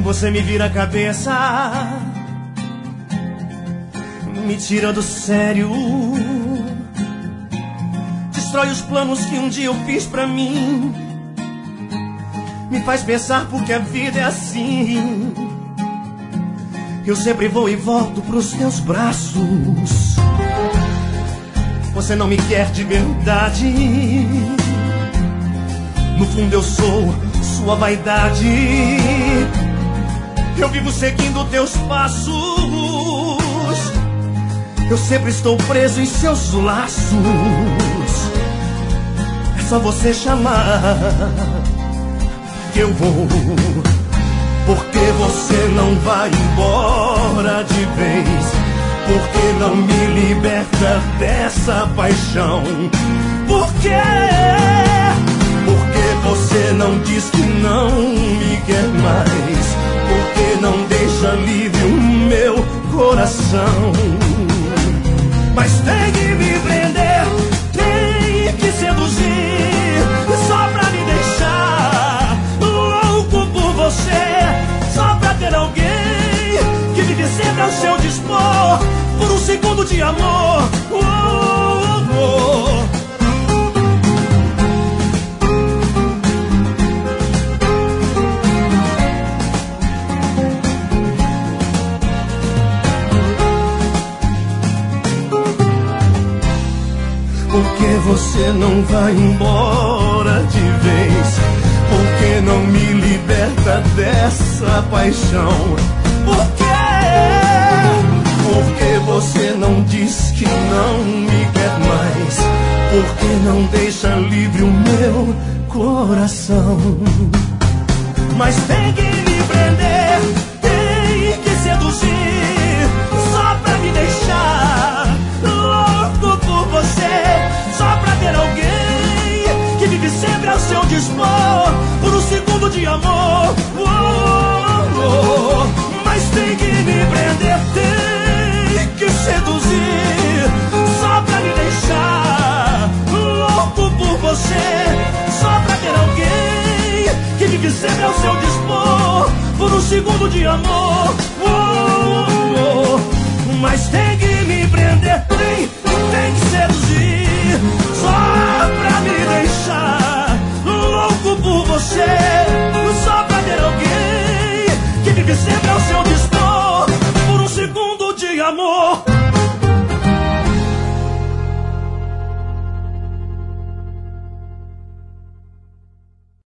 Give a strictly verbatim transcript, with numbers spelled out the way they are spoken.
Você me vira a cabeça, me tira do sério, destrói os planos que um dia eu fiz pra mim, me faz pensar porque a vida é assim. Eu sempre vou e volto pros teus braços. Você não me quer de verdade, no fundo eu sou sua vaidade. Eu vivo seguindo teus passos, eu sempre estou preso em seus laços. É só você chamar que eu vou, porque você não vai embora de vez, porque não me liberta dessa paixão. Por quê? Porque você não diz que não me quer mais, porque não deixa livre o meu coração. Mas tem que me prender, tem que seduzir, só pra me deixar louco por você, só pra ter alguém que vive sempre ao seu dispor, por um segundo de amor. Oh, oh, oh. Porque você não vai embora de vez, porque não me liberta dessa paixão. Por quê? Porque você não diz que não me quer mais, porque não deixa livre o meu coração. Mas tem que me prender, tem que seduzir, só pra me deixar louco por você, só pra ter alguém que vive sempre ao seu dispor, por um segundo de amor. Oh, oh, oh. Mas tem que me prender, tem que seduzir, só pra me deixar louco por você, só pra ter alguém que vive sempre ao seu dispor, por um segundo de amor. Oh, oh, oh. Mas tem que me prender, tem, tem que seduzir, só pra me deixar louco por você, só pra ter alguém que vive sempre ao seu